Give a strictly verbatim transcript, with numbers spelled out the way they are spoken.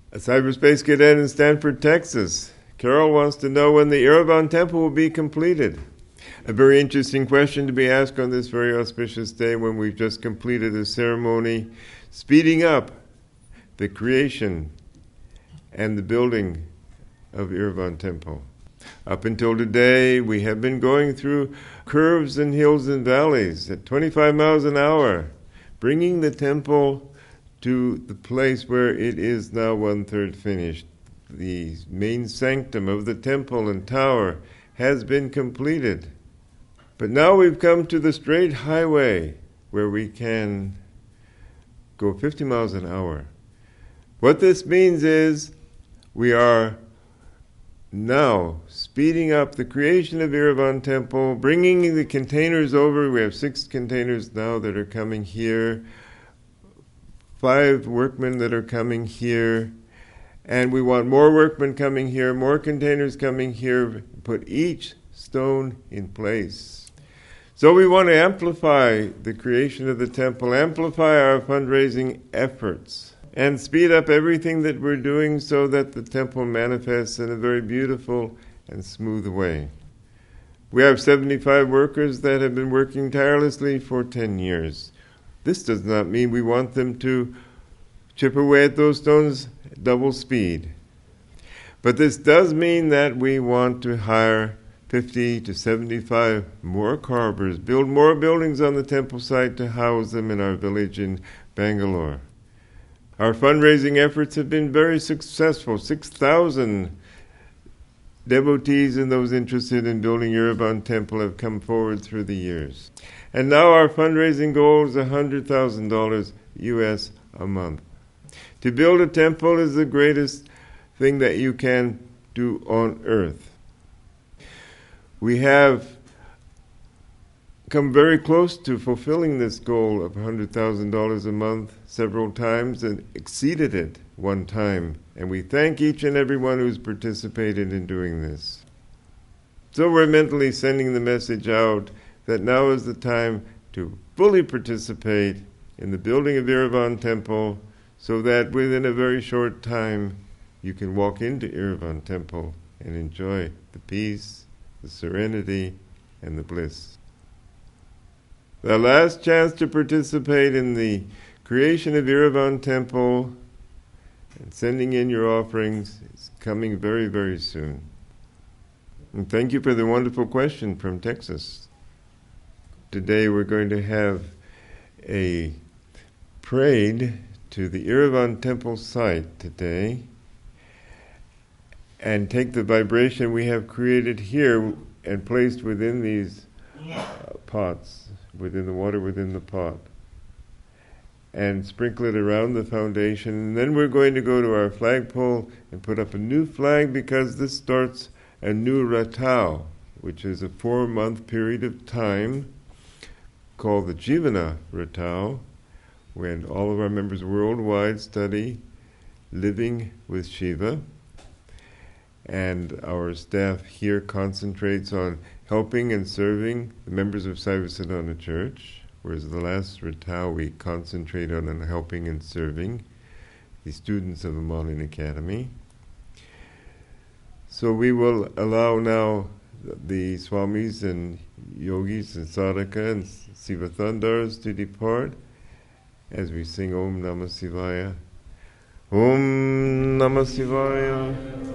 A cyberspace cadet in Stanford, Texas. Carol wants to know when the Yerevan Temple will be completed. A very interesting question to be asked on this very auspicious day when we've just completed a ceremony speeding up the creation and the building of Yerevan Temple. Up until today, we have been going through curves and hills and valleys at twenty-five miles an hour, bringing the temple to the place where it is now one-third finished. The main sanctum of the temple and tower has been completed. But now we've come to the straight highway where we can go fifty miles an hour. What this means is we are now speeding up the creation of Yerevan Temple, bringing the containers over. We have six containers now that are coming here, five workmen that are coming here, and we want more workmen coming here, more containers coming here, put each stone in place. So we want to amplify the creation of the temple, amplify our fundraising efforts, and speed up everything that we're doing so that the temple manifests in a very beautiful and smooth way. We have seventy-five workers that have been working tirelessly for ten years. This does not mean we want them to chip away at those stones at double speed. But this does mean that we want to hire fifty to seventy-five more carvers, build more buildings on the temple site to house them in our village in Bangalore. Our fundraising efforts have been very successful. six thousand devotees and those interested in building Yerevan Temple have come forward through the years. And now our fundraising goal is one hundred thousand dollars U S a month. To build a temple is the greatest thing that you can do on earth. We have come very close to fulfilling this goal of one hundred thousand dollars a month several times and exceeded it one time. And we thank each and everyone who's participated in doing this. So we're mentally sending the message out that now is the time to fully participate in the building of Yerevan Temple so that within a very short time you can walk into Yerevan Temple and enjoy the peace, the serenity, and the bliss. The last chance to participate in the creation of Yerevan Temple and sending in your offerings is coming very, very soon. And thank you for the wonderful question from Texas. Today we're going to have a parade to the Yerevan Temple site today and take the vibration we have created here and placed within these uh, pots, within the water within the pot, and sprinkle it around the foundation. And then we're going to go to our flagpole and put up a new flag because this starts a new Ratau, which is a four-month period of time called the Jivana Ratau, when all of our members worldwide study living with Shiva. And our staff here concentrates on helping and serving the members of Sarvasiddhana Church, whereas the last Ratau we concentrate on helping and serving the students of the Malin Academy. So we will allow now the Swamis and Yogis and Sadhaka and Sivathandars to depart as we sing Om Namah Shivaya. Om Namah Shivaya.